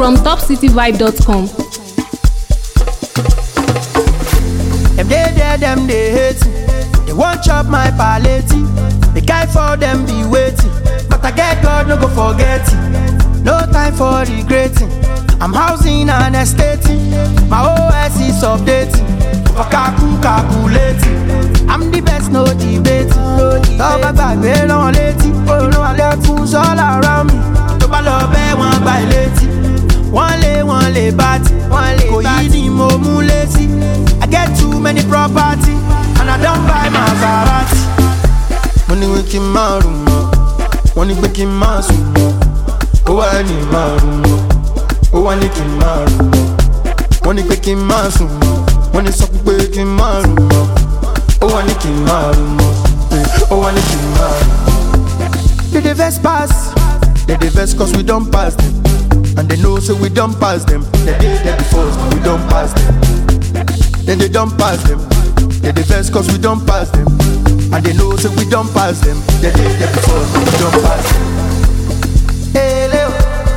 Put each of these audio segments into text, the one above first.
from topcityvibe.com. Them they there, them they hate me. They won't chop my palette. The guy for them be waiting. But I get God, no go forget it. No time for regretting. I'm housing and estating. My OS is updating. For calculating. I'm the best, no debating. Talk about me, no lady. You know I got fools all around me. To love one by lady. One lay bat. Go easy, mo lazy. I get too many property. And I don't buy Maserati. Money waking my room. Money waking my room. Oh, I need my room. Oh, I need my room. Money waking my room. Money suck waking my room. Oh, I need my room. Oh, I need my room. They the best pass. They the best cause we don't pass them. And they know so we don't pass them. They did that before so we don't pass them. Then they don't pass them. They the best cause we don't pass them. And they know so we don't pass them. They did that before so we don't pass them. Hey, Leo.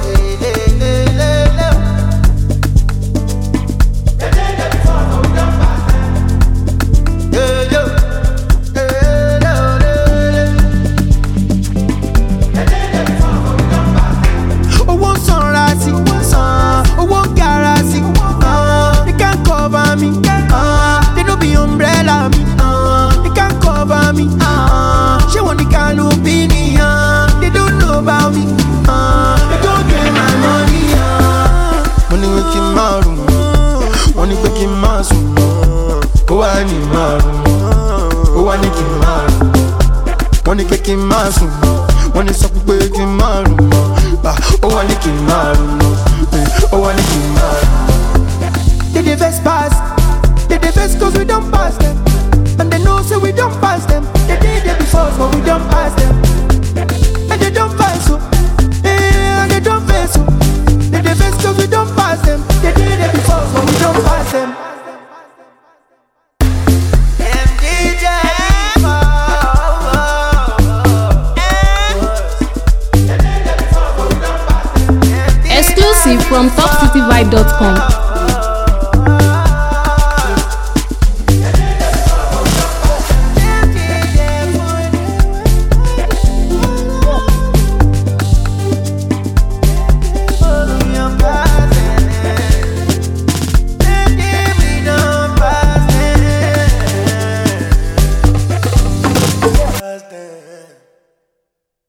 Oh, I need my room. Oh, I need my room. Money making my room. Money suck making my room. Oh, I need my room. Oh, I need my room. They the best pass. They the best cause we don't pass them. And they know so we don't pass them. They did it before but we don't pass them. And they don't pass so. And they don't face so. They the best cause we don't pass them. They did it before but we don't pass them. Exclusive from topcityvibe.com.